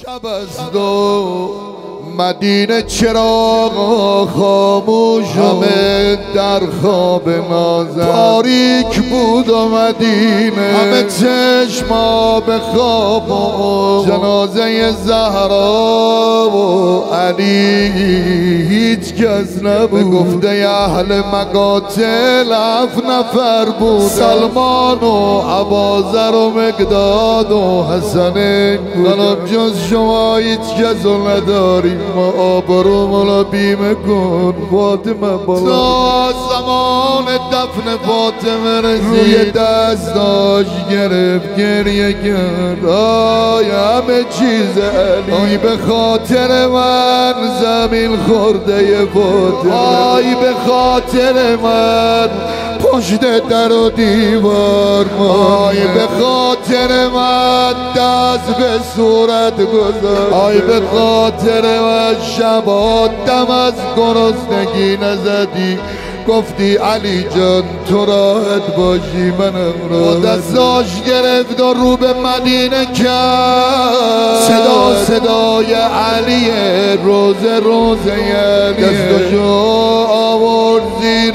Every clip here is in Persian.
شب است و مدینه چراغ خاموش، همه در خواب نازن، تاریک بود و مدینه همه چشما به خواب و جنازه زهرا و علی هیچ کس نبود. گفته اهل مقاتل 7 نفر بود، سلمان و عبازر و مقداد و حسن. حالا جز شما هیچ کس نداری، ما آبرومونو بیمه کن فاطمه بالا. تا زمان دفن فاطمه روی دستاش گرفت گریه کرد. آی همه چیز علی، آی به خاطر من زمین خورده فاطمه، آی به خاطر من پشت در و دیوار، آی به خاطر من دست به صورت گذاشت، آی به خاطر من شبا دم از گرسنگی نزدی، گفتی علی جان تو راحت باشی منم راحت. دستاش گرفت و رو به مدینه کرد، صدای علی روزه علی، دستاشو آورد زیر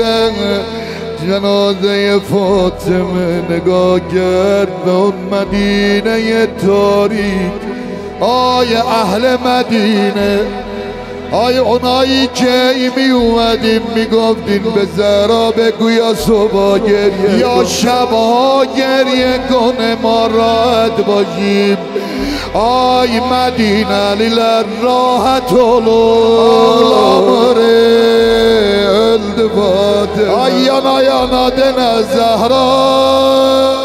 جنازه فاطمه، نگاه کرد به اون مدینه تاریک. آی اهل مدینه، آی اونایی که می اومدیم می گفتین به زهرا بگو یا صبح گریه یا شبها گریه کنه ما راحت باشیم. آی مدینه لیل راحت الامره الدفات، آی یانا دن زهرا.